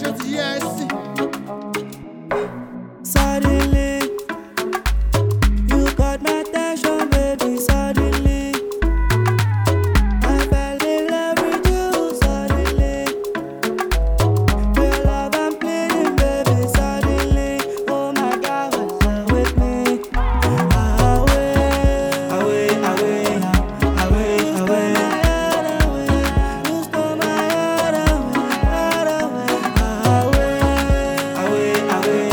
just yes. Suddenly, you caught my attention, baby. Suddenly, I fell in love with you. Suddenly, for your love I'm pleading, baby. Suddenly, oh my God, what's up with me? Away, away, away, away, away. You stole my heart away, away, away, away.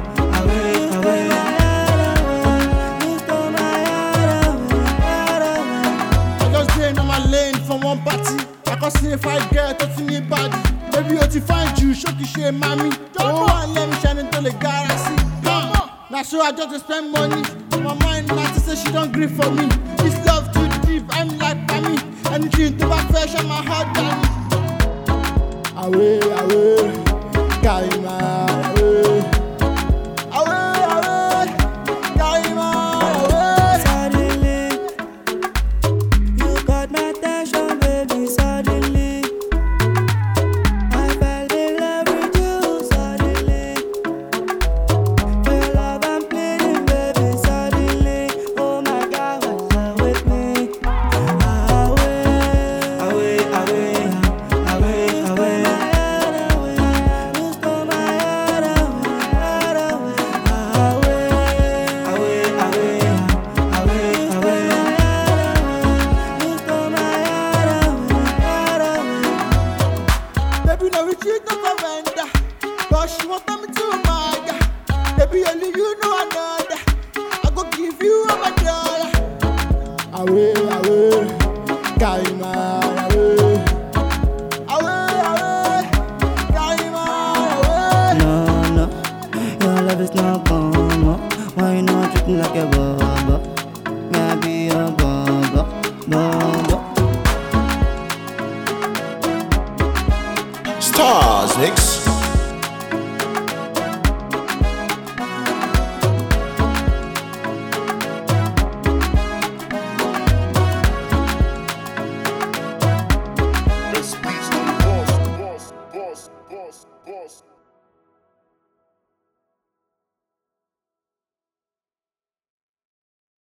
I just dey on my lane from one party. I can see if I get to see me body. Maybe you to find you, show you share mommy. Don't want let me shine into the galaxy. Now so I just spend money. My mind not to say she don't grieve for me. This love too deep, I'm like me. Anything to my fresh and my heart down. Away, away, carry my away. Away, away, carry my away. Suddenly, you caught my attention, baby. Suddenly, I fell in love with you. Suddenly, for your love I'm pleading, baby. Suddenly, oh my God, what's up with me? Away, away, away, away, away. You stole my heart away, away, away, away, away. You stole my heart away. Baby, no retreat, no surrender. But she want me to my God. Baby, only you know another. I go give you all my dollar. Away, away, carry my away. Away, away, carry my away. No, your love is not gone. Why you not treat me like a baba? May I be your baba, baba? Stars Mix.